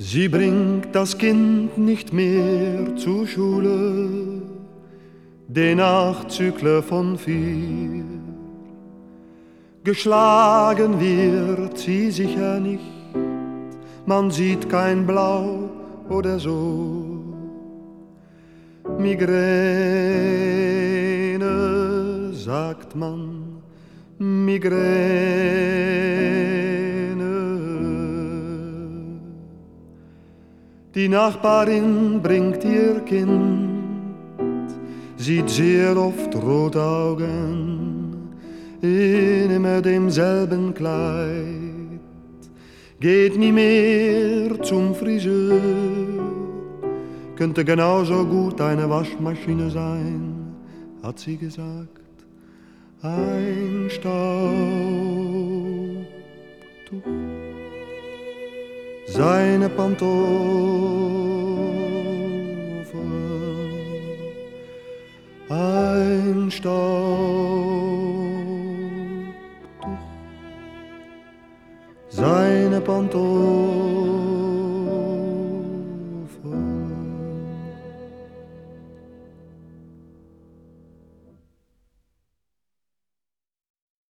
Sie bringt das Kind nicht mehr zur Schule, die Nachzügler von 4. Geschlagen wird sie sicher nicht, man sieht kein Blau oder so. Migräne, sagt man, Migräne. Die Nachbarin bringt ihr Kind, sieht sehr oft rote Augen, in immer demselben Kleid, geht nie mehr zum Friseur, könnte genauso gut eine Waschmaschine sein, hat sie gesagt. Ein Staubtuch, seine Pantoffeln, ein Staubtuch, seine Pantoffeln.